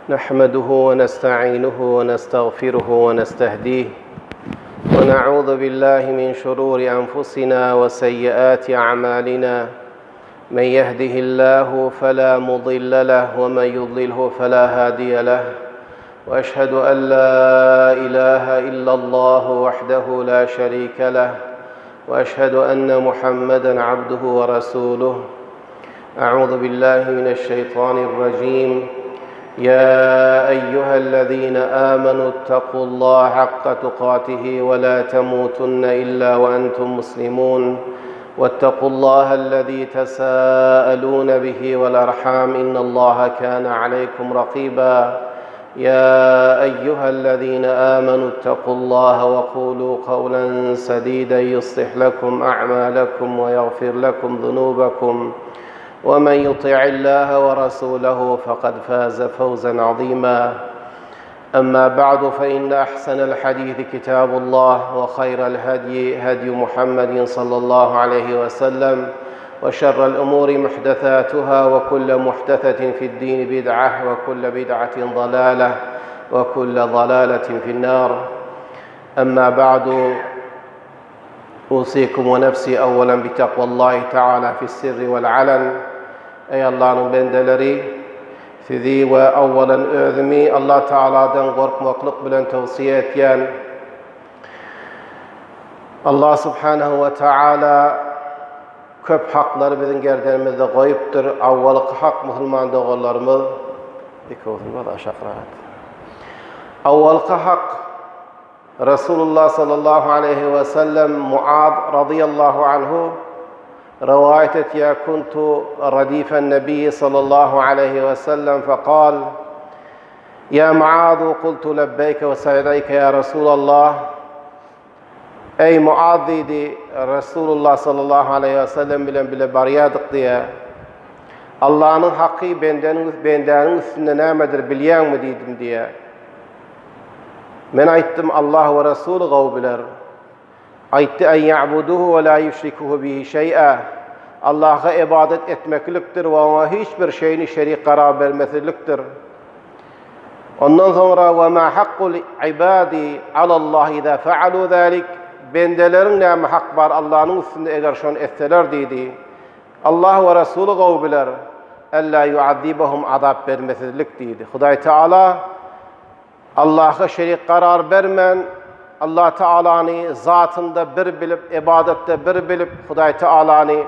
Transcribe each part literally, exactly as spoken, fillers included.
نحمده ونستعينه ونستغفره ونستهديه ونعوذ بالله من شرور أنفسنا وسيئات أعمالنا. من يهده الله فلا مضل له ومن يضلله فلا هادي له، وأشهد أن لا إله إلا الله وحده لا شريك له، وأشهد أن محمدًا عبده ورسوله. أعوذ بالله من الشيطان الرجيم. يا أيها الذين آمنوا اتقوا الله حق تقاته ولا تموتن إلا وأنتم مسلمون، واتقوا الله الذي تساءلون به والأرحام إن الله كان عليكم رقيبا. يا أيها الذين آمنوا اتقوا الله وقولوا قولا سديدا يصلح لكم أعمالكم ويغفر لكم ذنوبكم، ومن يطع الله ورسوله فقد فاز فوزا عظيما. أما بعد، فإن أحسن الحديث كتاب الله، وخير الهدي هدي محمد صلى الله عليه وسلم، وشر الأمور محدثاتها، وكل محدثة في الدين بدعة، وكل بدعة ضلالة، وكل ضلالة في النار. أما بعد، أوصيكم ونفسي أولا بتقوى الله تعالى في السر والعلن. Ey Allah'ın bendeleri, sizi ve avvalan özümü Allah Teala'dan korkmaklık bilen tavsiye etken, Allah Subhanahu ve Teala köp hakları bizim gerdenimizde koyuptur. Avvalık hak Müslüman doğullarımız avvalık hak Resulullah sallallahu aleyhi ve sellem Muad radıyallahu anhu رواية يا كنت رديف النبي صلى الله عليه وسلم فقال يا معاذ قلت لبيك وسعديك يا رسول الله. Ey Muad dedi, Resulullah sallallahu aleyhi ve sellem bilen bile bariyadık diye, Allah'ın hakkı benden, bendenin üstünde nemedir biliyen mi dedim diye. Men ayttim Allah ve Resulü gav biler. Aytti en ya'buduhu ve la yüşrikuhu bihi şey'a. Allah'a ibadet etmekliktir ve ona hiçbir şeyini şerik karar vermesiliktir. Ondan sonra ve ma hakkul ibadi alallah iza fealu zalik. Bendelerin ne hak var Allah'ın üstünde eğer şunu etseler dedi. Allah ve Resulü gav biler. Ella yu'azzibahum azap vermesilik dedi. Huday Teala Allah'a şerik karar vermen, Allah Teala'nı zatında bir bilip, ibadette bir bilip, Huday Teala'nı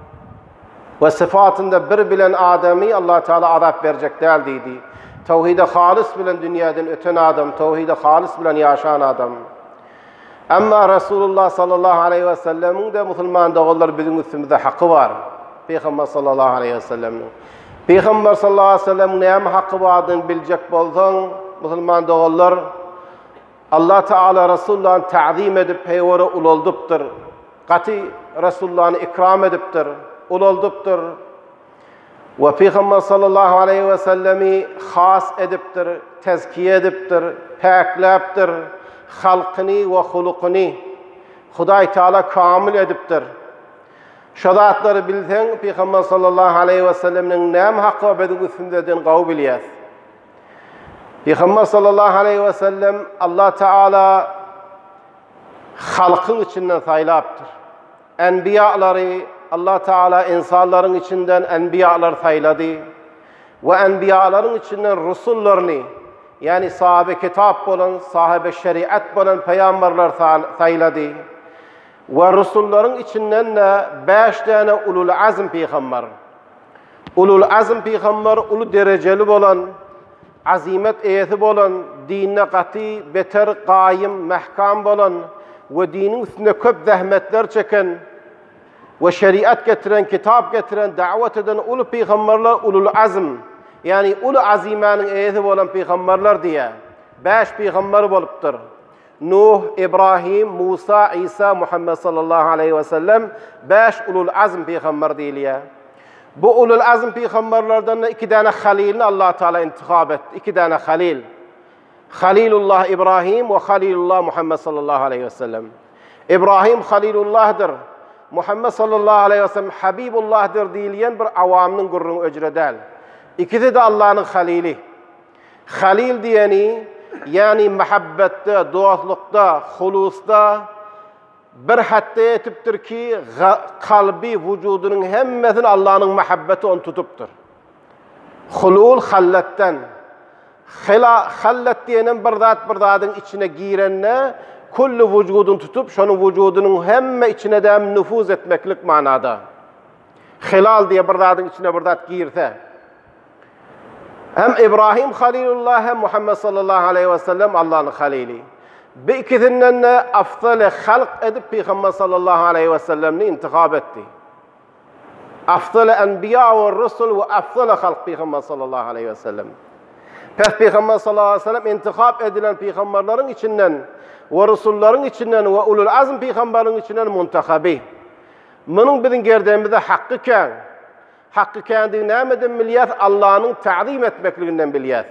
ve sıfatında bir bilen adamı Allah Teala azap verecek değil dedi. Tevhide halis bilen dünyadan öten adam, tevhide halis bilen yaşayan adam. Ama Resulullah sallallahu aleyhi ve sellem'in de Müslüman doğullar bizim üstümüzde hakkı var. Peygamber sallallahu aleyhi ve sellem'in. Peygamber sallallahu aleyhi ve sellem'in neyem hakkı vardığını bilecek bolsan, Müslüman doğullar Allah Teala Resulullah'ın ta'zim edip heyvara ulolduptur. Qati Resulullah'ın ikram ediptir, ulolduptur. Ve Peygamber sallallahu aleyhi ve sellemi khas ediptir, tezkiye ediptir, paklaptir, halkını ve hulukunu Huday Teala kamil ediptir. Şadatları bilsen Peygamber sallallahu aleyhi ve sellem'in nem hakkı bedim üstümden gav biliyaz. Peygamber sallallahu aleyhi ve sellem Allah Teala halkın içinden saylaptır. Enbiyaları Allah Teala insanların içinden enbiyalar sayladı ve enbiyaların içinden rusullarını, yani sahabe kitap olan, sahabe şeriat olan peygamberler sayladı ve rusulların içinden de beş tane ulul azm peygamber. Ulul azm peygamber ulu dereceli olan, azimet eyeti bolan, dinine qati, beter, qaim, mahkam bolan ve dinin üstünde köp zahmetler çeken ve şeriat getiren, kitap getiren, davet eden ulu peygamberler ulul azm. Yani ulu azimenin eyeti bolan peygamberler diye. Beş peygamber boluptur. Nuh, İbrahim, Musa, İsa, Muhammed sallallahu aleyhi ve sellem beş ulul azm peygamber deyiliyor. Bu ulul azm peygamberlerden iki tane halilini Allah Teala intikab etti. İki tane halil. Halilullah İbrahim ve Halilullah Muhammed sallallahu aleyhi ve sellem. İbrahim Halilullah'dır. Muhammed sallallahu aleyhi ve sellem Habibullah'dır deyilen bir avamının gurrunu öcredel. İkisi de Allah'ın halili. Halil diyeni, yani muhabbette, dostlukta, hulusda bir hatta etiptir ki kalbi vücudunun hemmesini Allah'ın muhabbeti onu tutuptur. Hulul halletten. Hallet diyenen bir zat bir zatın içine girenine kullu vücudun tutup şonun vücudunun hemme içine de nüfuz etmeklik manada. Hilal diye bir zatın içine bir zat girse. Hem İbrahim Halilullah hem Muhammed sallallahu aleyhi ve sellem Allah'ın halili. Bu ikisinden de afdal halk edip Peygamber sallallahu aleyhi ve sellem'ni intikab etti. Afdal enbiya ve rusul ve afdal halk Peygamber sallallahu aleyhi ve sellem. Peygamber Peygamber sallallahu aleyhi ve sellem intikab edilen peygamberlerin içinden ve rusulların içinden ve ulul azm peygamberlerin içinden muntakabi. Bunun bizim gerdiğimizde hakkı kan. Hakkı kendi nameden milyat Allah'ın ta'zim etmekliğinden bilyat.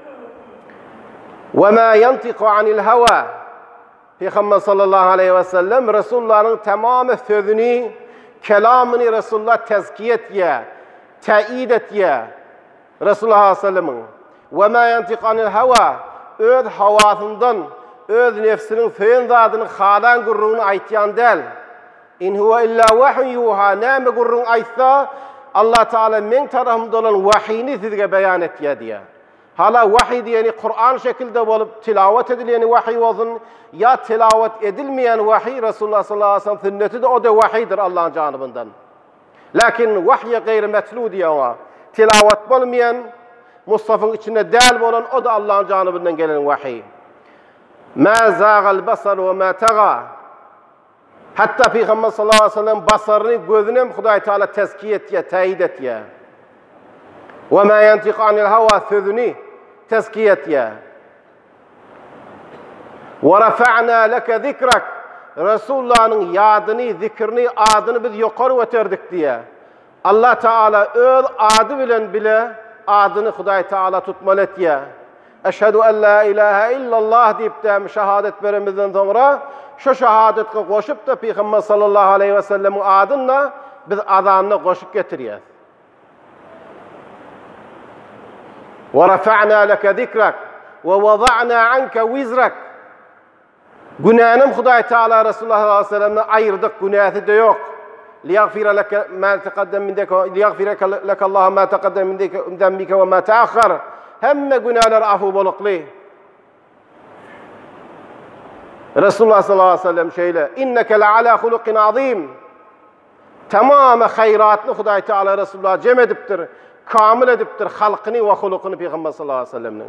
Ve ma yantiqu anil hava. Peygamber sallallahu aleyhi ve sellem Resulullah'ın tamamı sözünü, kelamını Resulullah tezkiye etye, teyit etye. Resulullah sallallahu aleyhi ve sellem'in. Ve ma yantiqu anil hava. Öz havasından, öz nefsinin feyin zadını hadan gurruğunu aytyan del. İn huve illa vahyun yuha. Nâme gurruğunu aytsa, Allah Teala men tarafımda olan vahiyini sizge beyan etye diye. Hala vahiy diyeni Kur'an şekilde olup tilavet edileni vahiy olsun ya tilavet edilmeyen vahiy Resulullah sallallahu aleyhi ve sellem sünneti de o da vahiydir Allah'ın canımından. Lakin vahye gayri metlu diye o. Tilavet olmayan Mustafa'nın içinde del olan o da Allah'ın canımından gelen vahiy. Ma zâgal basar ve ma taga. Hatta Peygamber sallallahu aleyhi ve sellem basarını gözüne Huday Teala tezkiye etye, teyit etye. Ve ma yantiqu anil hava sözünü tezkiye etye. Ve rafa'na leke zikrak. Resulullah'ın yadını, zikrini, adını biz yukarı öterdik diye. Allah Teala öz adı bilen bile adını Huday Teala tutmalı etye. Eşhedü en la ilahe illallah deyip de şehadet verimizden sonra şu şehadetke koşup da Peygamber sallallahu aleyhi ve sellem'in adınla biz azanına koşup getiriyoruz. Ve rafa'na leke zikrak ve vada'na anke vizrak. Günahım Huday Teala Resulullah sallallahu aleyhi ve sellem'le ayırdık, günahı da yok. Liyaghfira leke ma taqaddem min deke, liyaghfira leke Allah ma taqaddem min dembike ve ma ta'akhkhar. Hemme günahlar afu boluklu. Resulullah sallallahu aleyhi ve sellem şöyle, inneke le ala hulukin azim. Tamamı hayratını Huday Teala Resulullah cem ediptir, kamil ediptir halkını ve hulukunu Peygamber sallallahu aleyhi ve sellem'nin.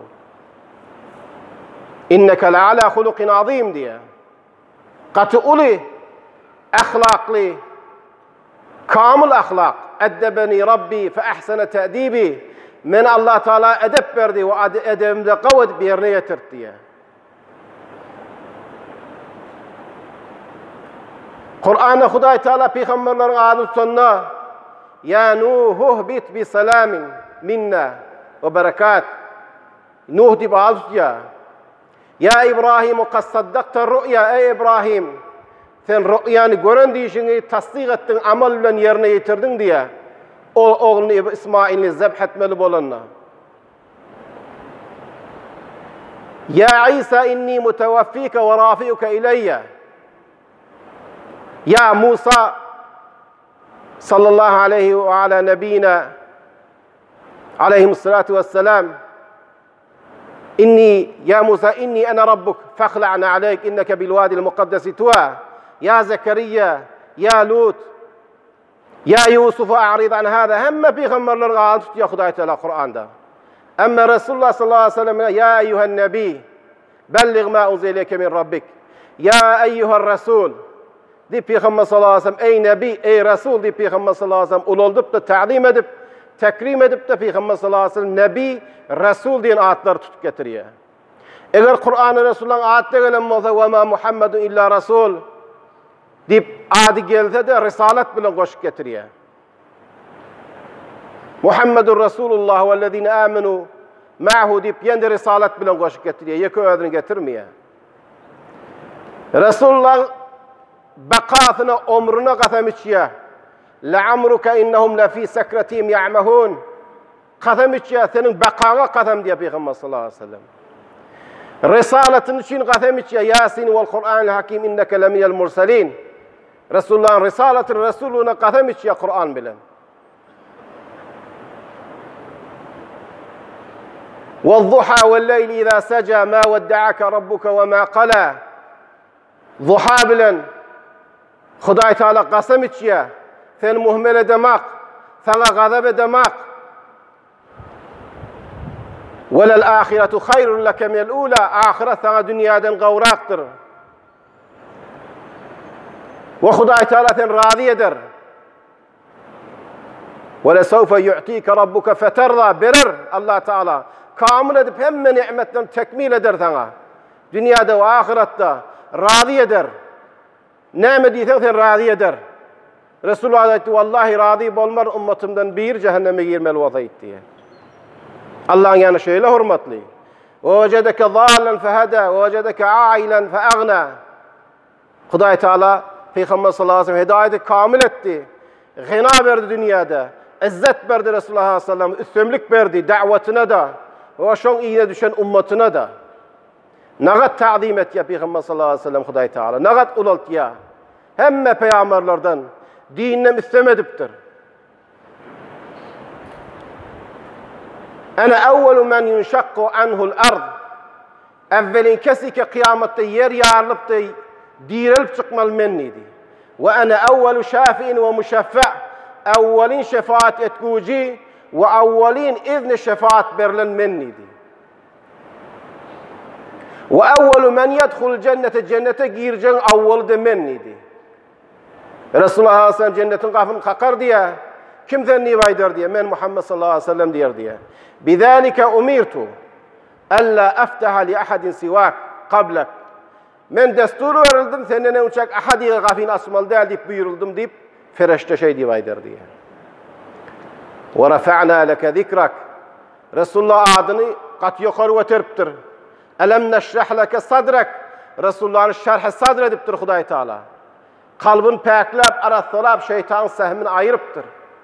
İnneke le ala hulukin azim diye. Katı uli, ahlaklı, kamil ahlak. Eddebeni Rabbi fe ahsene te'dibi. Men Allah Teala edep verdi ve edebimde kavvet bir yerine getirdi diye. Kur'an'da Huday Teala peygamberlerin adı sonuna ya Nuh bit bi salamin minna ve berekat. Nuh deyip adı ya. Ya İbrahim kad saddakta rü'ya ey İbrahim. Sen rü'yanı gören deyişini tasdik ettin, amal bilen yerine getirdin diye. O oğlunu İsmail'i zebh etmeli bolanına. Ya İsa inni mutevaffike ve rafi'uke ileyye. Ya Musa sallallahu aleyhi ve ala nebiyina aleyhimussalatu vesselam. İnni ya Musa inni ana rabbuk fakhla'na aleyk inneke bil vadil mukaddesi tuva. Ya Zekeriya, ya Lut, ya Yusuf a'rid an hada. Hemme peygamberlerin ağını tutuyor Huday Teala Kur'an'da. Ama Resulullah sallallahu aleyhi ve sellem ya eyyuhen nebi bellig ma unzileke min rabbik. Ya eyyuhen Resul di Peygamber sallallahu aleyhi ve sellem ey nebi, ey Resul di Peygamber sallallahu aleyhi ve sellem ululdup da ta'zim edip, tekrim edip de Peygamber sallallahu aleyhi ve sellem nebi, Resul diyen adları tutup getiriyor. Eğer Kur'an-ı Resulullah'ın adlı gelen olsa ve ma Muhammedun illa Resul deyip adı gelse de Risalet bile koşup getiriyor. Muhammedun Resulullah vellezine amenu ma'hu deyip yine Risalet bile koşup getiriyor. Yeki ödünü getirmiyor. Resulullah bakasına, umruna kasem içiyor. لَعَمْرُكَ اِنَّهُمْ لَف۪ي سَكْرَتِهِمْ يَعْمَهُونَ Qasam içýär, senin bakaňa qasam diýip Peygamber sallallahu aleyhi ve sellem. Risalatyň üçin qasam içýär, Yasin wal Qur'anil hakim inneke leminel mursalin. Resulullah'ın risalatyny Resuluna qasam içýär Qur'an bilen. وَالضُّحَى وَاللَّيْلِ إِذَا سَجَى مَا وَدَّعَكَ رَبُّكَ وَمَا قَلَى. Zuha bilen Hudaý Taala qasam içýär, sen muhmel edemek, sana gazap edemek. وَلَلْ آخِرَةُ خَيْرٌ لَكَ مِنَ الْأُولَى. Ahiret sana dünýäden gawraktır. Ve Hudaý Taala seni razı eder. وَلَسَوْفَ يُعْتِيكَ رَبُّكَ فَتَرْضَى. Berer Allah Taala. Kamil edip hemme nimetlerini tekmil eder sana. Dünyada ve ahirette razı eder. Näme diýsen sen razı eder. Resulullah aýtdy, "Wallahi razı bolmar ummatymdan bir cehenneme girmeli bolsa" diýdi. Allah'ın yani şöyle hürmetli. وَوَجَدَكَ ضَالًا فَهَدَى وَوَجَدَكَ عَائِلًا فَأَغْنَى. Hudaý Taala Peygamber sallallahu aleyhi ve sellem hidayeti kamil etti. Gina verdi dünyada. İzzet verdi Resulullah sallallahu aleyhi ve sellem. Üstünlük verdi davetine de. Ve şoň iýine düşen ummatına da. Nagat ta'zim etýär Peygamber sallallahu aleyhi ve sellem Hudaý Taala. Nagat ulaltýar. Hemme peýgamberlerden dinine üstem edipdir. Ana awwalu men yunşaqqu anhu'l ard. Evvelin kesi ki kıyamette yer yarılıp da dirilip çıkmalı men idi. Ve ana awwalu şafi'in ve muşaffa'. Awwalin şefaat etkuci ve awwalin izni şefaat berilen men idi. Ve awwalu men yedhul cennete cennete gireceğin awwalı da men idi. Resulullah sallallahu aleyhi ve sellem cennetin kapını kakar diye, kimden nivaydar diye, men Muhammed sallallahu aleyhi ve sellem diyer diye. Bizalike umirtu alla aftaha li ahadin sivak qablak. Men desturu verildim senden uçak ahadiye gafin asmal değil deyip buyuruldum deyip fereşte şey nivaydar diye. Ve rafa'na leke zikrak. Resulullah adını kat yukarı veteriptir. Elem neşrah leke sadrak. Resulullah'ın şerhi sadr ediptir Hudaý Taala. Kalbin pəklep, arasolap, şeytan sehmini ayırıptır.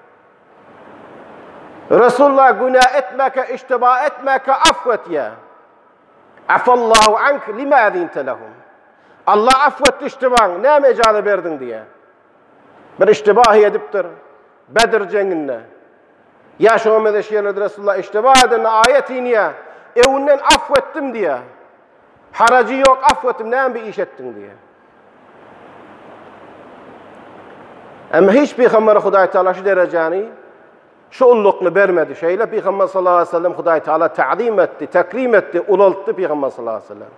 Resulullah günah etmeke, iştiba etmeke affet ya. Afallahu ank lima azinte lehum. Allah affetti iştiban, ne mecale verdin diye. Bir iştibah ediptir. Bedir cenginne. Yaş o medeşiyerlerde Resulullah iştibah edin ayetini ya. Evinden affettim diye. Haracı yok affettim, ne bir iş ettin diye. Ama hiç Peygamber Hudaý Taala şu dereceni, şu ulluklu vermedi şeyle. Peygamber sallallahu aleyhi ve sellem Hudaý Taala ta'zim etti, takrim etti, ulalttı Peygamber sallallahu aleyhi ve sellem.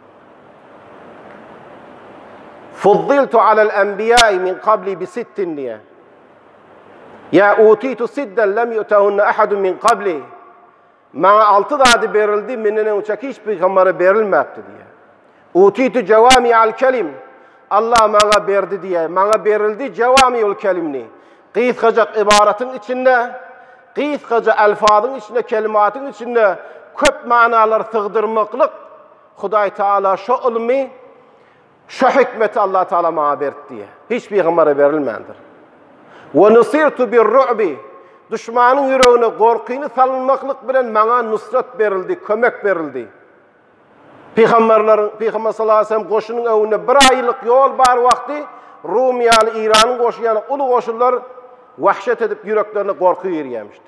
Fuddiltu alel enbiya'i min qabli bi sittin diye. Ya utitu sidden lem yu'tahunne ahadun min qabli. Bana altı dadı verildi, minne uçak hiç Peygamber'e verilmepti diye. Utitu cevami'al kelim. Allah bana verdi diye, bana verildi cevami'ul kelimni. Qıyıtkacak ibaretin içinde, qıyıtkacak elfazın içinde, kelimatın içinde köp manalar sığdırmaklık Hudaý Taala şu ilmi, şu hikmeti Allah Taala bana verdi diye. Hiç Peygamber'e verilmendir. Ve nusirtu bir ru'bi. Düşmanın yüreğine korkuyunu salınmaklık bilen bana nusret verildi, kömek verildi. Peygamberlerin, Peygamber sallallahu aleyhi ve sellem koşunun önüne bir aylık yol bar vakti Rum yani İran'ın koşu yani ulu koşullar vahşet edip yüreklerine korku yeriyemişti.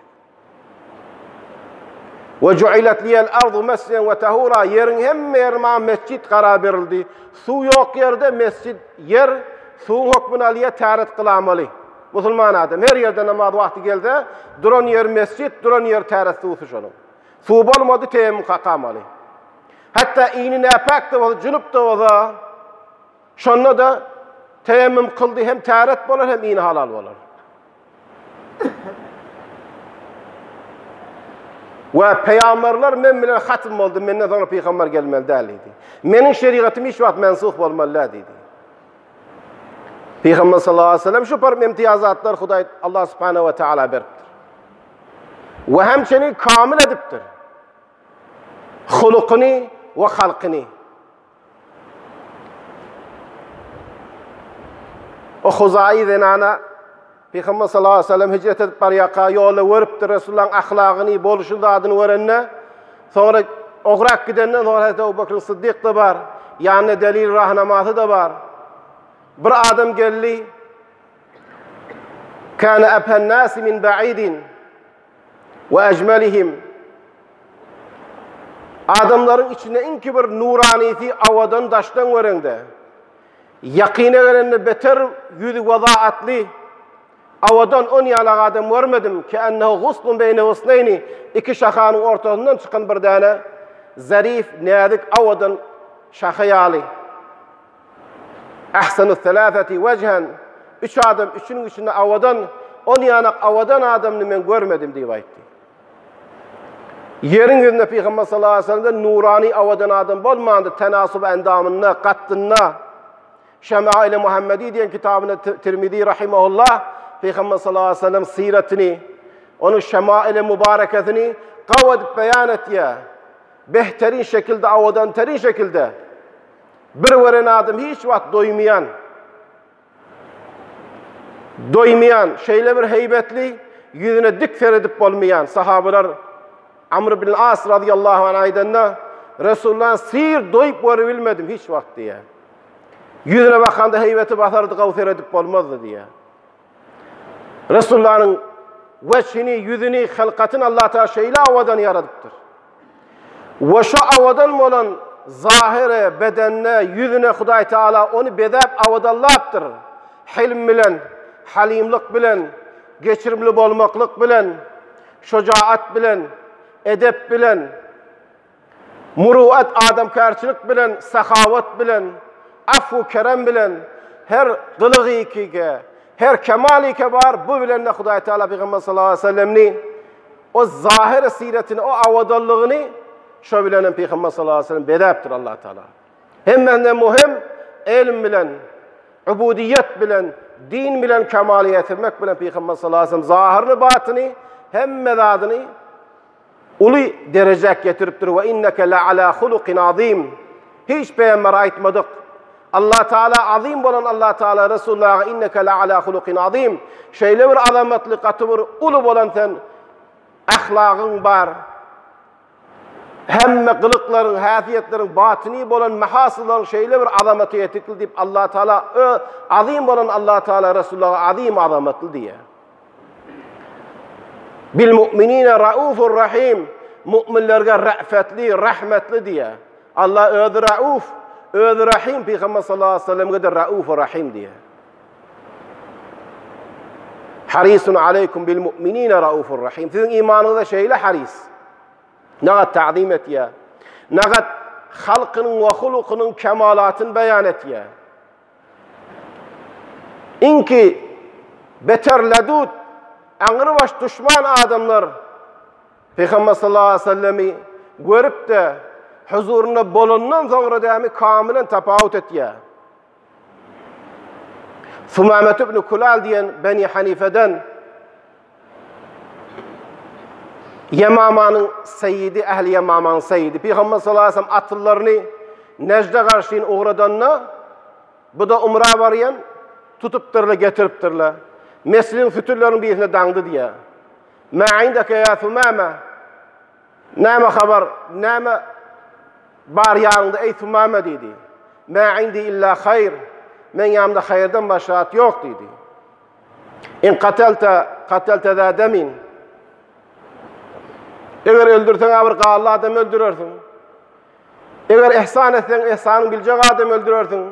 Ve cu'ilet liyel ardu mesciden ve tahura. Yerin hem yerma mescid karar verildi. Su yok yerde mescid yer su hukmuna liye taharet kılamalı. Musulman adam her yerde namaz vakti geldi. Duran yer mescid, duran yer taharet susu şunu. Su bolmadı teyemmüm kakamalı. Hatta iğni napak da oldu, cünüp da oldu. Şonda da teyemmüm kıldı, hem taharet bolar hem iğni halal bolar. Ve peygamberler men bilen hatm oldu, menden sonra peygamber gelmeli değildi. Menin şeriatım hiç vakt mensuh olmalı dedi. Peygamber sallallahu aleyhi ve sellem şu par imtiyazatlar Hudaý Allah subhanahu ve taala veripdir. Ve hemçinin kamil ediptir. Hulukini ve halkini. O Huzai zenana Peygamber sallallahu aleyhi ve sellem hicret edip bariyaka yola veripdir. Resulullah'ın ahlakını, boluşunu adını verenne. Sonra ograk gidenden sonra Hazreti Ebu Bekir Sıddık da var. Yani delil rahnamatı da var. Bir adam geldi. Kana abhan nasi min ba'idin ve ecmelihim. Adamların içinde en kibir nuraniyeti avadan daştan verende. Yakine gelende beter yüzü vazaatli. Avadan on yalak adam vermedim ki ennehu guslun beyne husneyni. İki şahanın ortasından çıkan bir tane zarif, nazik avadan şahayali. Ahsanu thalâthati vecihen. Üç adam, üçünün içinde avadan, on yanak avadan adamını ben görmedim diye aytti. Yerin yüzünde Peygamber sallallahu aleyhi ve sellem'de nurani avadan adam bolmandı. Tenasub endamına, kattına. Şemail-i Muhammedi diyen kitabını Tirmidhi rahimahullah, Peygamber sallallahu aleyhi ve sellem siretini, onun şemail-i mübareketini kavadip beyan et ya. Behterin şekilde, avadan terin şekilde. Bir veren adam hiç vakit doymayan, doymayan, şeyle bir heybetli, yüzüne dik feredip olmayan sahabeler, Amr bin As radıyallahu anh aydanna, Resulullah'ın sihir doyup var bilmedim hiç vakit diye. Yüzüne bakanda heybeti basardı, kavser edip olmazdı diye. Resulullah'ın veçhini, yüzünü, halkatını Allah Teala şeyle avadan yaradıptır. Ve şu avadan olan zahire, bedenine, yüzüne Huday Teala onu bedep avadallaptır. Hilm bilen, halimlik bilen, geçirimli bolmaklık bilen, şucaat bilen, edep bilen, muruat adamkarçılık bilen, sahavat bilen, affu kerem bilen, her kılığı ikige, her kemali ke var, bu bilenle Huday Teala Peygamber sallallahu aleyhi ve sellem'ni, o zahir siretini, o avadallığını, şu bilenen Peygamber sallallahu aleyhi ve sellem bedeptir Allah Teala. Hem de muhim, ilim bilen, ubudiyet bilen, din bilen, kemaliyet etmek bilen Peygamber sallallahu aleyhi ve sellem zahirini, batını, hem medadını, ulu derecek getiriptir. Ve inneke la ala hulukin azim. Hiç peygamber aytmadık. Allah Teala azim olan Allah Teala Resulullah'a inneke la ala hulukin azim. Şeyle bir azametli katı bir ulu olan sen ahlakın var. Hemme kılıkların, hasiyetlerin, batini olan mahasıların şeyle bir azameti yetikli deyip Allah Teala azim olan Allah Teala Resulullah'a azim azametli diye. Bil mu'minine raufur rahim. Müminlerge ra'fetli, rahmetli diye. Allah ödü rauf, ödü rahim. Peygamber sallallahu aleyhi ve sellem'e de raufur rahim diye. Harisun aleykum bil mu'minine raufur rahim. Sizin imanınızda şeyle haris. Ne kadar ta'zim et ya. Ne kadar halkının ve hulukunun kemalatını beyan et ya. İnki beter ledud, anırı baş düşman adamlar Peygamber sallallahu aleyhi ve sellem'i görüp de huzuruna bolundan sonra demi kamilen tefavut et ya. Thumamet ibn Kulal diyen Beni Hanife'den Yemamanın seyyidi, ehli Yemamanın seyyidi. Peygamber sallallahu aleyhi ve sellem atıllarını Necde karşıyın uğradanına bu da umra varıyan tutuptırla, getiriptırla. Meslin fütürlerin birine dandı diye. Ma indeke ya Thumame. Nâme haber, nâme bar yanında ey Thumame dedi. Ma indi illa hayr. Men yanımda hayırdan başat yok dedi. İn katelte, katelte zâ demin. Eğer öldürsen ağır kağılı adam öldürürsün. Eğer ihsan etsen ihsanın bilecek adam öldürürsün.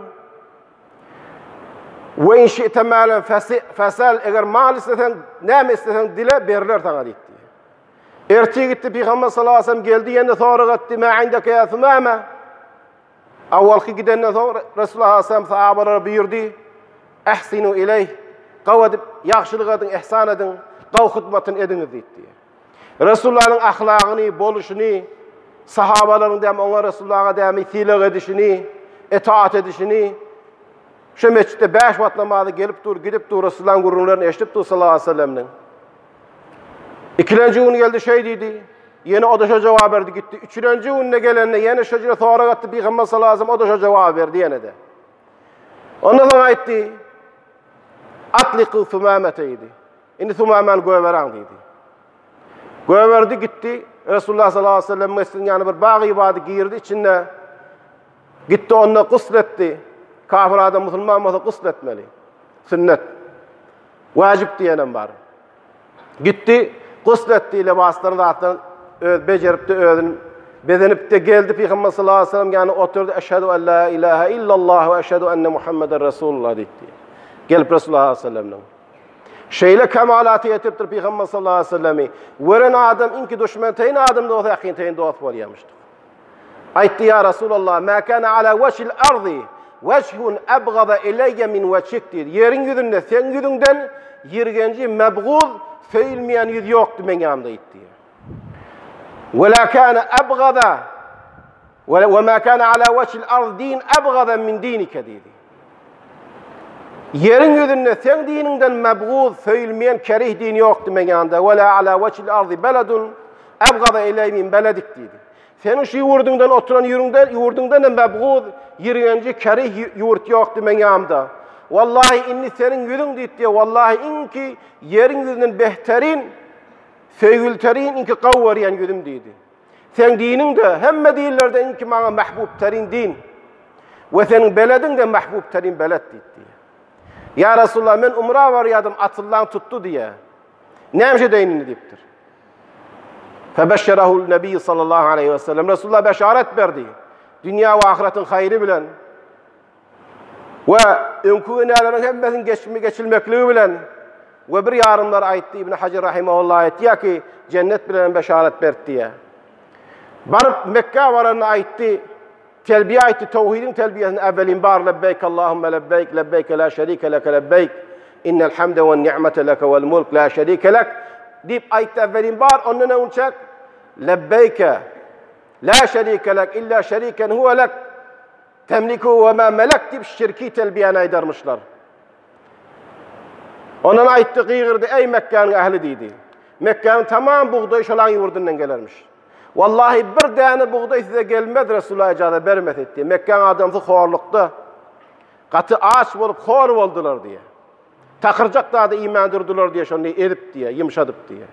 Ve in şi'te mâlen fesel, eğer mal istesen, nâme istesen dile verirler sana dedi. Ertesi gitti Peygamber sallallahu aleyhi ve sellem geldi yine sonra gitti ma indeke ya Thumame. Avvalki gidenden sonra Resulullah sallallahu aleyhi ve sellem sahabalara buyurdu. Ahsinu ileyh. Qavadib yaxşılık edin, ihsan edin, qav hizmetini ediniz dedi. Resulullah'ın ahlakını, boluşunu, sahabaların dem ona Resulullah'a dem itilik edişini, itaat edişini, şu mescitte beş vakit namazı gelip dur, gidip dur, Resulullah'ın gururlarını eşitip dur sallallahu aleyhi ve sellem'nin. İkinci gün geldi şey dedi, yine o da şu cevap verdi gitti. Üçüncü gününe gelenle yine şöyle sonra gitti, Peygamber sallallahu aleyhi ve sellem o da şu cevap verdi yine de. Ondan sonra etti. Atliqu thumameteydi. Indi thumamen göveran dedi. Göverdi gitti. Resulullah sallallahu aleyhi ve sellem mescidin yanı bir bağ ibadı girdi içinde. Gitti onunla gusletti. Kafir adam Müslüman olsa gusletmeli. Sünnet. Vacip diyenem var. Gitti, gusletti, libaslarını da attan becerip de ödün, bedenip de geldi Peygamber sallallahu aleyhi ve sellem yani oturdu. Eşhedü en la ilahe illallah ve eşhedü enne Muhammeden Resulullah dedi. Gelip Resulullah sallallahu aleyhi ve sellem'den. Şeyle kemalatı yetiptir Peygamber sallallahu aleyhi ve sellemi. Veren adam inki düşman teyin adam da o yakin teyin dost bolyamıştı. Aytti ya Resulullah, ma kana ala veçil ardi veçhun ebgada ileyye min veçik dedi. Yerin yüzünde sen yüzünden yirgenci mebguz feilmeyen yüz yoktu men yanımda itti. Ve la kana ebgada ve ma kana ala veçil ardi din ebgada min dinike dedi. Yerin yüzünde sen dininden mebguz feilmeyen kerih din yoktu men yanımda. Ve la ala veçil ardi beledun ebgada ileyye min beledik dedi. Senin şu yurdundan oturan yurdundan, yurdundan da mebguz, yirgenci kerih yurt yoktu men yanımda. Vallahi inni senin yüzün dit diye, vallahi inki yerin yüzünden behterin, feygülterin inki kavvariyen yüzüm dedi. Sen dinin de hemme değillerde inki bana mahbub terin din. Ve senin beledin de mahbub terin beled dit diye. Ya Resulullah men umra varyadım atıllan tuttu diye. Nemşe deynini diptir. Febeşşerahu'l Nebi sallallahu aleyhi ve sellem. Resulullah beşaret verdi. Dünya ve ahiretin hayrı bilen ve önküynelerin hemmesinin geçimi geçilmekliği bilen ve bir yarımlar aytti İbn Hacer rahimahullah aytti ki cennet bilen beşaret verdi diye. Barıp Mekke varanına aytti. Telbiye aytti. Tevhidin telbiyesinin evvelin bar lebbeyk Allahümme lebbeyk lebbeyk la şerike leke lebbeyk innel hamde ve ni'mete leke vel mulk la şerike lek deyip aytti evvelin bar onunla uçak lebbeyke la şerike lek illa şeriken huve lek temliku ve ma melek deyip şirki telbiyene aydarmışlar. Onun aytti gıyırdı ey Mekke'nin ehli deydi. Mekke'nin tamam buğday şolan yurdundan gelirmiş. Vallahi bir tane buğday size gelmez Resulullah icazet vermez etti. Mekke'nin adamı horlukta. Katı ağaç bolup hor oldular diye. Takırcak daha da imandırdılar diye şunu erip diye, yumuşadıp diye.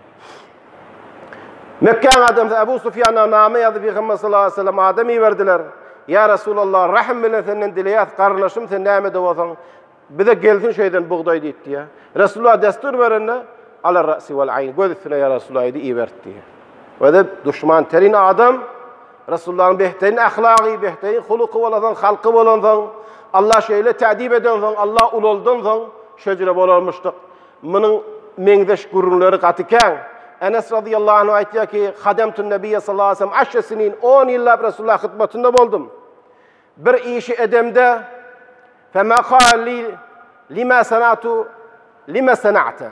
Mekke'nin adamı Ebu Sufyan'a name yazdı Peygamber sallallahu aleyhi ve sellem ademi verdiler. Ya Resulallah rahim bilen senden dileyat kardeşim sen name devasan bize gelsin şeyden buğday deyip diye. Resulullah destur verenle ala ra'si vel ayn göz üstüne ya Resulullah idi iyi verdi diye. Ve de düşman terin adam Resulullah'ın behterin ahlakı, behterin huluku olansan, halkı olansan, Allah şeyle ta'dib edensan, Allah ul oldansan, şöyle bolarmıştık. Bunun mengdeş gurunları katıken, Enes radıyallahu anh aytiyor ki, Hademtun Nebiyye sallallahu aleyhi ve sellem aşre sinin, on yıllar Resulullah hıtbatında buldum. Bir işi edemde, فَمَا قَالْ لِي لِمَا سَنَعْتُ لِمَا سَنَعْتَ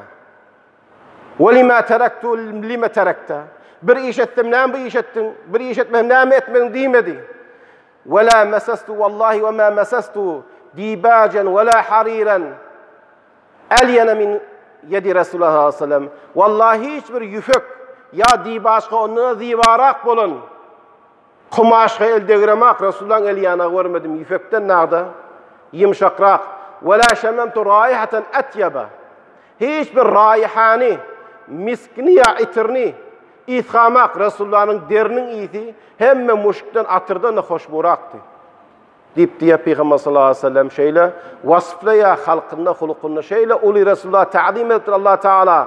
وَلِمَا تَرَكْتُ لِمَا تَرَكْتَ Bir iş ettim, ne bir iş ettin? Bir iş etmem, ne mi etmedin diyemedi. وَلَا مَسَسْتُ وَاللّٰهِ وَمَا مَسَسْتُ دِيبَاجًا وَلَا حَرِيرًا اَلْيَنَ مِنْ yedi Resulullah sallallahu aleyhi ve sellem. Vallahi hiçbir yüfek ya dibaşka onuna zivarak bolun. Kumaşka el degremak Resulullah'ın el yana görmedim. Yüfekten nağda? Yumşakrak. وَلَا شَمَمْتُ رَائِحَةً اَتْيَبَ Hiçbir raihani, miskini ya itirni İthamak Resulullah'ın derinin iyisi hemme muşktan atırdan da hoşburaktı. Deyip diye Peygamber sallallahu aleyhi ve sellem şeyle vasfla ya halkında hulukunna şeyle uli Resulullah ta'zim ettir Allah Teala.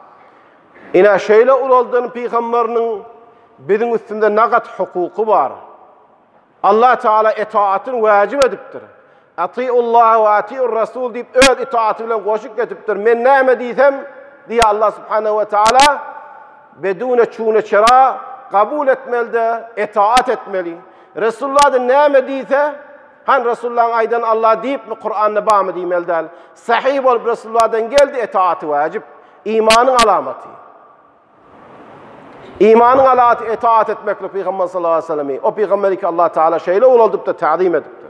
İna şeyle ul olduğunu Peygamberinin bizim üstünde nagat hukuku var. Allah Teala itaatını vacip ediptir. Ati'ullah ve ati'ur Resul deyip öd itaatı ile koşuk etiptir. Men ne emediysem diye Allah Subhanahu ve Teala bedune çûne çera kabul etmeli de itaat etmeli. Resulullah da ne emediyse han Resulullah'ın aydan Allah deyip mi Kur'an'la bağ mı diyeyim eldal. Sahih olup Resulullah'dan geldi itaati vacip. İmanın alameti. İmanın alameti itaat etmekle Peygamber sallallahu aleyhi ve sellem'i. O Peygamber'i ki Allah Teala şeyle olup da ta'zim ediptir.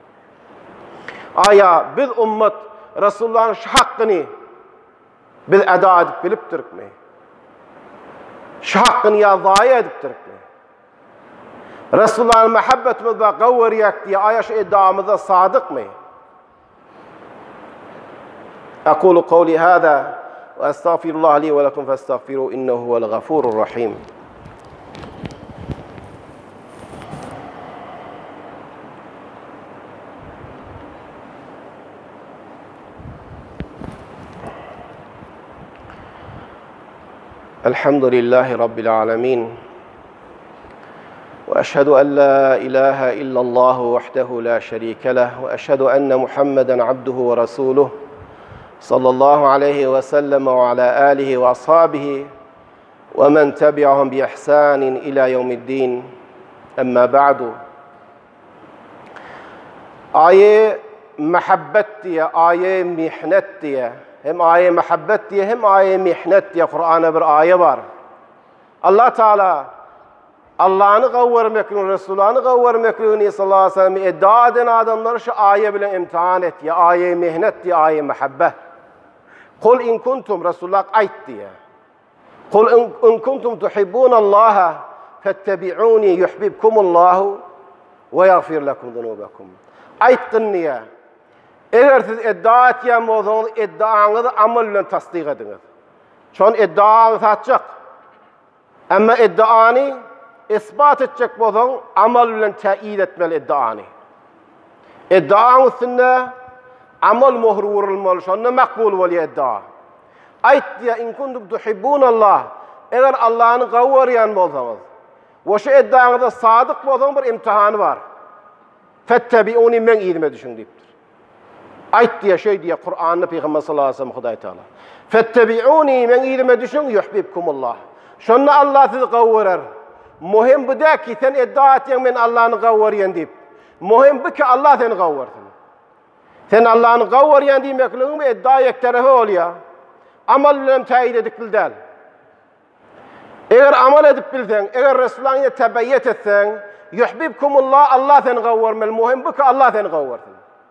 Aya biz ümmet Resulullah'ın hakkını biz eda edip biliptirik mi? Şu hakkını ya zayi ediptirik mi? Resulullah'ın muhabbetimiz ve kavveriyak diye ayaş iddiamıza sadık mı? أقول قولي هذا وأستغفر الله لي ولكم فاستغفروه إنه هو الغفور الرحيم. الحمد لله رب العالمين، وأشهد أن لا إله إلا الله وحده لا شريك له، وأشهد أن محمدًا عبده ورسوله صلى الله عليه وسلم وعلى آله وأصحابه ومن تبعهم بإحسان إلى يوم الدين. أما بعد. آية محبت diye, آية mihnet diye, hem ayet muhabbet diye hem ayet mihnet diye Kur'an'a bir ayet var. Allah Teala Allah'ını kavvermekle, Resul'anı kavvermekle sallallahu aleyhi ve sellem iddia eden adamları şu ayet bile imtihan et. Ya ayet mihnet diye, ayet muhabbet. Kul in kuntum, Resulullah ayet diye. Kul in kuntum tuhibbunallaha fettebi'uni yuhbibkumullahu ve yaghfir lekum zunubakum. Ayet niye? Eğer siz iddia etken olsanız iddianızı amel ile tasdik ediniz. Çon iddianız açacak. Ama iddianı ispat edecek olsanız amel ile teyit etmeli iddianı. İddianın üstünde amel muhru vurulmalı. Şonda makbul oluyor iddia. Ayet diye in kuntum tuhibbunallah. Eğer Allah'ını kavvarayan olsanız ve şu iddianızda sadık olsanız bir imtihanı var. Fettebi'uni men iyilime düşün deyiptir. Ayet diye şey diye Kur'an'da Peygamber sallallahu aleyhi ve sellem Huday Teala. Fettebi'uni men iyilime düşün yuhbibkumullah. Şonda Allah sizi kavvarar. Muhim bu da ki sen iddia etsen men Allah'ını kavvarayan deyip. Muhim bu ki Allah seni kavvarsın. Sen Allah'ını kavvarayan demekliğin bir iddia ek tarafı oluyor. Amal ile teyit edikli değil. Eğer amal edip bilsen, eğer Resulullah'ı tebeyyet etsen, yuhbibkumullah, Allah seni kavvarmalı. Muhim bu ki Allah seni kavvarsın.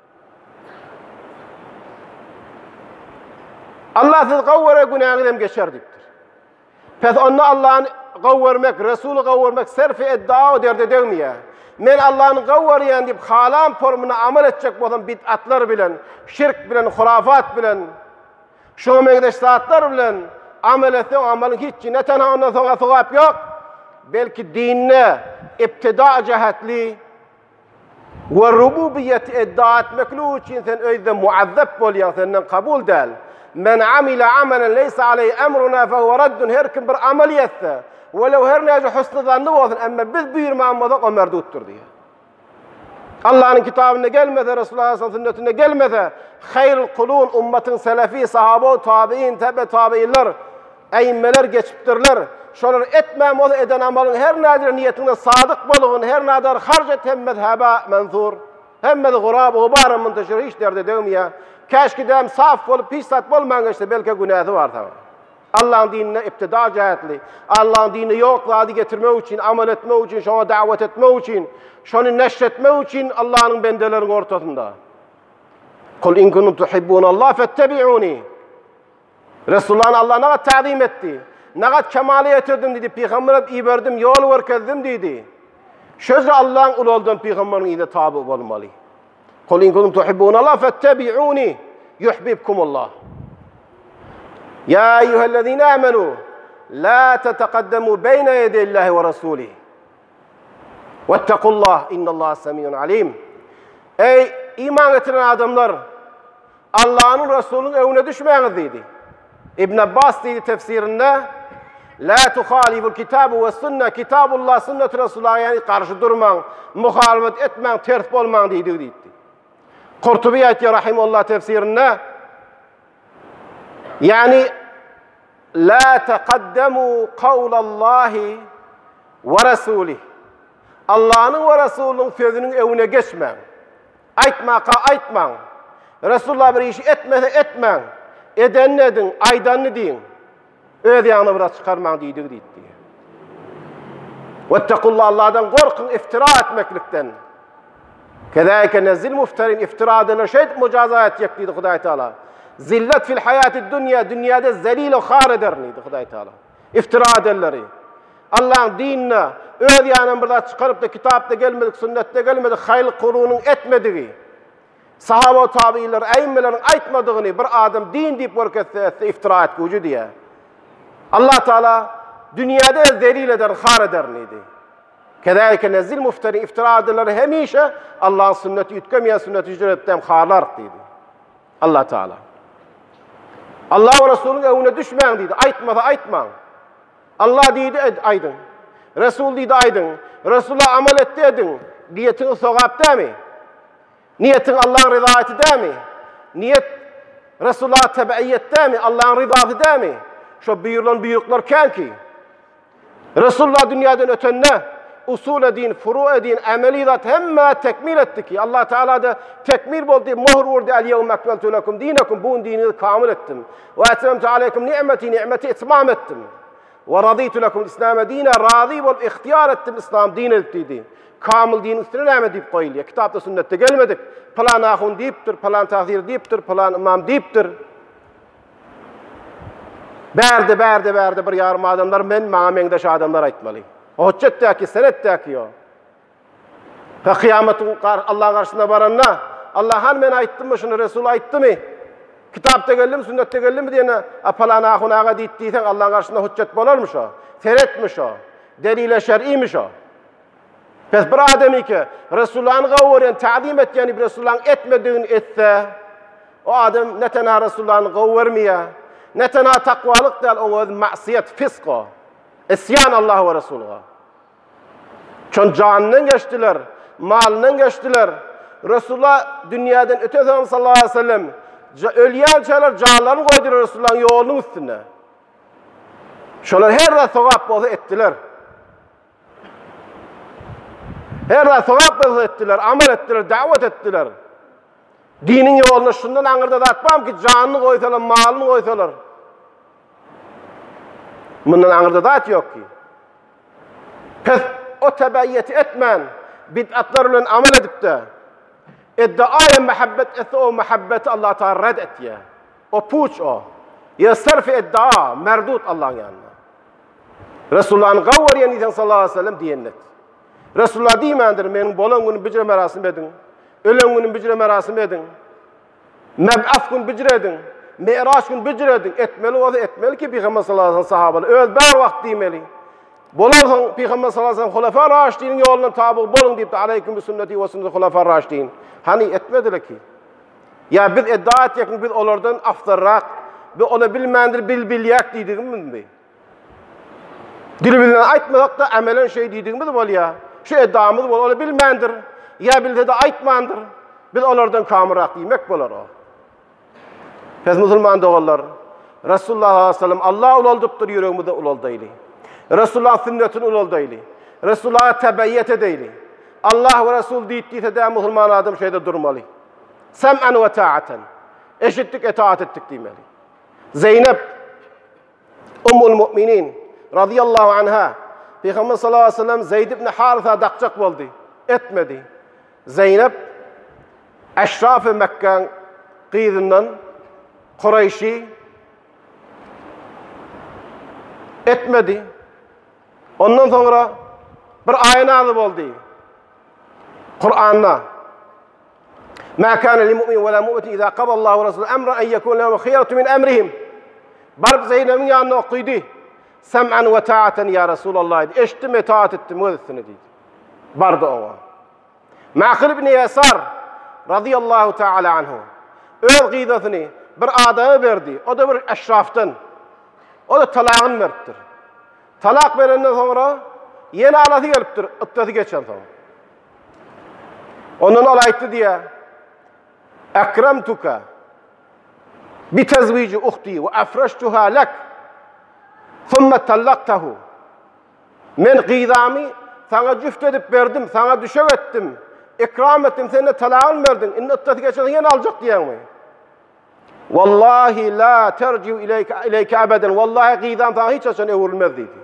Allah sizi kavvara günahınızdan geçer deyiptir. Pes onu Allah'ın kavvarmak, Resulü kavvarmak, serfi iddia o derde dövmeye. Men Allah'ın kavvarayan deyip halam formuna amel edecek olan bid'atlar bilen, şirk bilen, hurafat bilen, şu mekdeş saatler bilen amel etsen amelin hiç ne tenha ondan sonra sevap yok. Belki dinine iptida cehetli ve rububiyeti iddia etmekle için sen öyle muazzep oluyorsun, senden kabul değil. Men amile amelen leysa aleyhi emruna fehuve reddun. Her kim bir amel yetse velev her nece husnü zannı olsun ama biz buyurma ammadık o merduttur diye. Allah'ın kitabına gelmedi, Resulullah'ın sünnetine gelmedi. Hayrul kulun, ummetin selefi, sahabe, tabi'in, tebe tabi'inler, eğimmeler geçiptirler. Şolar etmem o eden amalın her nadir niyetine sadık bolğun, her nadir harcet hem mezhebe menzur, hem mezhebe gurab, gubarın münteşir hiç derde dövmeye. Keşke dem saf olup pisat bolmayın işte belki günahı var tamam. Allah'ın dinine iptida cehetli, Allah'ın dinini yokluğa getirmek için, amel etmek için, şuna davet etmek için, şunu neşretmek için Allah'ın bendelerin ortasında. Kul in kuntum tuhibbunallah fettebi'uni. Resulullah'ın Allah ne kadar ta'zim etti, ne kadar kemale getirdim dedi, Peygamber'e iyi verdim, yol verkezdim dedi. Şöyle Allah'ın ulu olduğun Peygamber'in iyide tabi olmalı. Kul in kuntum tuhibbunallah fettebi'uni yuhbibkumullah. Ya eyyühellezine amenu la teteqaddemu beyne yedeyillahi ve rasulih. Vettekullah innallaha semiyyun alim. Ey iman getiren adamlar, Allah'ın Resulü'nün evine düşmeyiniz dedi. İbn Abbas dedi tefsirinde, la tuhaliful kitabu ve sünne, kitabullah, sünnet-i Resulullah'a yani karşı durman, muhalefet etmen, ters olman dedi dedi. Kurtubi ayeti rahimullah tefsirinde, yani la teqaddemu kavlallahi ve rasulih. Allah'ın ve Resulü'nün sözünün evine geçmen. Aytma ka aytman. Resulullah bir işi etmese etmen. Eden ne edin, aydan ne deyin. Öz yanına biraz çıkarman deydi deydi. Vettekullah, Allah'dan korkun iftira etmeklikten. Kedâike nezzil mufterin, iftira edilen şey mücazat edecek deydi Huday Teala. Zillet fil hayati dünya, dünyada zelil ve khar eder deydi Huday Teala. İftira edenleri. Allah'ın dinine öz yanına biraz çıkarıp da kitapta gelmedik, sünnette gelmedik, hayl kurunun etmediği, Sahaba tabiiler, eyyimelerin aytmadığını bir adam din deyip görketse iftira etkucu diye. Allah Teala dünyada zelil eder, khar eder neydi? Kedalike nezil mufteri iftira ederler hemişe Allah'ın sünneti yutkemeyen sünneti hicretten kharlar dedi. Allah Teala. Allah ve Resulü'nün evine düşmeyin dedi. Aytmadı aytma. Allah dedi aydın. Resul dedi aydın. Resulullah amel etti edin. Niyetin sogap değil mi? Niyetin Allah'ın rızası değil mi? Niyet Resulullah'a tebeiyet değil mi? Allah'ın rızası değil mi? Şu buyurulan büyükler ki Resulullah dünyadan ötenine usul edin, furu edin, ameli zat hemme tekmil etti ki Allah Teala da tekmil boldu, muhr vurdu el yevme ekmeltu lekum dinakum bu dinini kamil ettim. Ve etmemtu aleykum ni'meti ni'meti itmam ettim. Ve raditu lekum İslam'e dine razı bol ihtiyar ettim İslam din ettiği. Kamil din üstüne neyme deyip koyuluyor. Kitapta sünnette gelmedik. Plan ahun deyiptir, plan tahzir deyiptir, plan imam deyiptir. Berde berde berde bir yarım adamlar men mağamendeş adamlar aytmalı. Hüccet de ki senet de ki o. Ve kıyametin Allah karşısında baranna Allah han men ayttım mı şunu Resul ayttı mı? Kitapta geldi mi sünnette geldi mi diyene falan ahun ağa deyttiysen Allah karşısında hüccet bolarmış o. Seretmiş o. Delile şer'iymiş o. Pes bir ademi ki Resulullah'ın gavurun ta'zim et yani Resulullah'ın etmediğini etse o adam ne tena Resulullah'ın gavurmaya ne tena takvalık değil o öz masiyet fisk o. İsyan Allah ve Resulullah'a. Çün canından geçtiler, malından geçtiler. Resulullah dünyadan öte zaman sallallahu aleyhi ve sellem ölüyen şeyler canlarını koydular Resulullah'ın yolunun üstüne. Şolar her de sevap olsa ettiler. Her de sevap olsa ettiler, amel ettiler, davet ettiler. Dinin yolunu şundan anırda da atmam ki canını koysalar, malını koysalar. Bundan anırda da at yok ki. Pes o tebeyyeti etmen, bid'atlarla amel edip de iddiaya muhabbet etse o muhabbeti Allah Teala red et ya. O puç o. Ya sarf iddia, merdut Allah'ın yanına. Resulullah'ın gavuriyen insan sallallahu aleyhi ve sellem diyenlet. Resulullah deyimendir, benim bolan günü bicre merasim edin, ölen günü bicre merasim edin, meb'af günü bicre edin, mi'raç günü bicre edin, etmeli o da etmeli ki Peygamber sallallahu aleyhi ve sellem sahabalı, özber vakit demeli. Bolan Peygamber sallallahu aleyhi ve sellem Hulefâ Raşidîn yolundan tabi bolun deyip de aleyküm bi sünneti ve sünneti Hulefâ Raşidîn. Hani etmediler ki. Ya biz iddia ettik biz onlardan aftarrak, biz onu bilmendir, bil bilyak dediğimiz mi? Dil bilen aytmadak da amelen şey dediğimiz bol ya. Şu iddiamız bol, onu bilmendir. Ya bilde de aytmandır. Biz onlardan kamırak demek bolar o. Biz Müslüman doğullar. Resulullah sallallahu aleyhi ve sellem Allah ulaldıptır yüreğimizde ulaldaylı. Resulullah sünnetini ulaldaýly. Resulullah'a tebeyyet edeýly. Allah ve Resul diýdiyse de Müslüman adam şeyde durmaly. Sem'an ve ta'aten. Eşitlik etaat ettik diýmeli. Zeynep Ummul Müminin radıyallahu anha Peygamber sallallahu aleyhi ve sellem Zeyd ibn Haritha daqçak boldy. Etmedi. Zeynep Eşraf-ı Mekke qyzyndan Kureyşi etmedi. Ondan sonra bir ayet nazil oldu. Kur'an'da "Ma kana lil mu'min ve la mu'minatin iza qada Allahu ve Resuluhu emran en yekun lahum khiyaratu min emrihim." Barb Zeynep'in yanına okuydu. Sem'an ve ta'aten ya Resulallah dedi. Eşittim, itaat ettim öylesine dedi. Bardı ona. Ma'kil ibn Yasar radıyallahu ta'ala anhu öz gıydasını bir adama verdi. O da bir eşraftan. O da talağın veriptir. Talak verenden sonra yeni alası geliptir. Ittası geçen sonra. Onun olaydı diye "Ekremtuka bi tezvici uhti ve afreştuha lek thumme tallaktahu." Men gıydamı sana cüft edip verdim, sana düşek ettim, ikram ettim, sen de talağın verdin. İnne ittası geçen yeni alacak diyen mi? Wallahi la terciu ileyke, ileyke abeden. Wallahi gıydam sana hiç açan evrilmez dedi.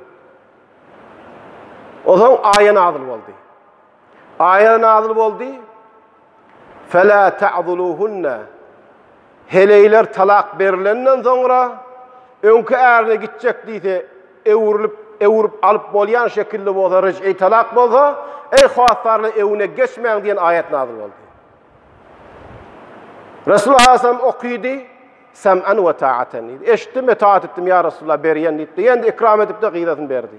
O zaman ayet nazil oldu. Ayet nazil oldu. Fela ta'zuluhunna. Heleyler talak berilenden sonra önkü erine gidecek deyse evrilip evrilip alıp bolyan şekilde bolsa ric'i talak bolsa ey hasarlı evine geçmeyin diyen ayet nazil oldu. Resulullah Aleyhisselam okuydu, sem'en ve ta'aten dedi. Eşittim ve taat ettim ya Resulullah beriyen dedi. Yendi ikram edip de gıydatını verdi.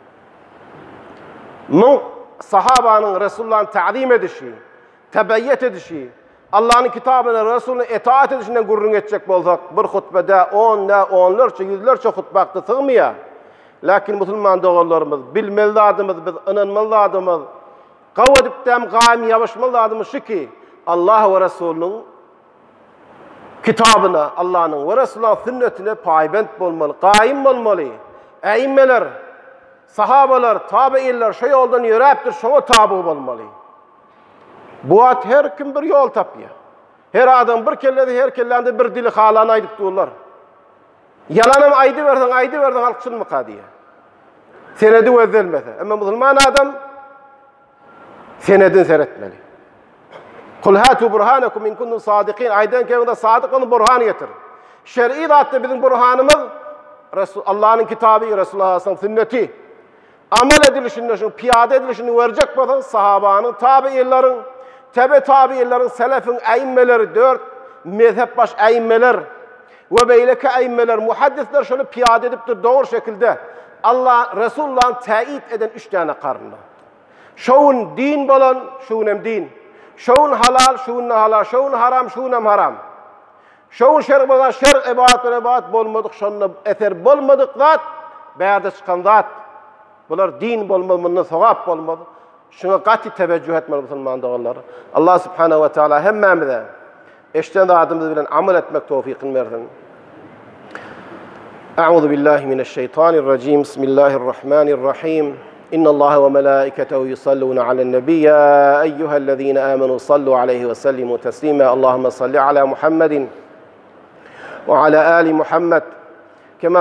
Bu sahabanın Resulullah'ın ta'zim edişi, tebeyyet edişi, Allah'ın kitabına, Resulüne itaat edişinden gurrun edecek bolsak, bir hutbede on ne onlarca, yüzlerce hutbakta sığmıyor. Lakin Müslüman doğullarımız, bilmeli adımız, biz inanmalı adımız, kavadip dem gayim yavaşmalı adımız şu ki, Allah ve Resulünün kitabına, Allah'ın ve Resulullah'ın sünnetine paybent olmalı, gayim olmalı. Eğimmeler, sahabalar, tabi'inler şu yoldan yürüyüptir, şuna tabi olmalı. Bu at her kim bir yol tapıyor. Her adam bir kellede, her kellede bir dili halan aydıp dururlar. Yalanım aydı verdin, aydı verdin, halkçın mı kadiye? Senedi vezzelmese. Ama Müslüman adam senedin seyretmeli. Kul hatu burhanakum in kuntum sadikin. Aydan kevinde sadık onu burhanı getir. Şer'i zaten bizim burhanımız Allah'ın kitabı, Resulullah Aleyhisselam sünneti. Amel edilişinde, şunu piyade edilişini verecek olan sahabanın, tabi'inlerin, tebe tabi'inlerin, selefin eğimmeleri, dört mezhep baş eğimmeler ve beyleke eğimmeler, muhaddisler şöyle piyade edip de doğru şekilde Allah, Resulullah'ın teyit eden üç tane karnına. Şoğun din bolan, şoğun hem din. Şoğun halal, şoğun halal. Şoğun haram, şoğun hem haram. Şoğun şer bolan, şer ebaat ve ebaat bolmadık, şoğun eser bolmadık zat, beyarda çıkan zat. Bunlar din bolmadı, sevap bolmadı. Şuna qati teveccüh etmeli Müslüman doğulları. Allah Subhanahu ve Teala hemmemize eşten adımız bilen amel etmek tevfikini versin. Euzu billahi mineşşeytanirracim. Bismillahirrahmanirrahim. İnnallaha ve melâiketehu yusallûne alen nebi. Ya eyyühellezîne âmenû sallû aleyhi ve sellimû teslîmâ. Allahümme salli ala Muhammedin ve ala âli Muhammed.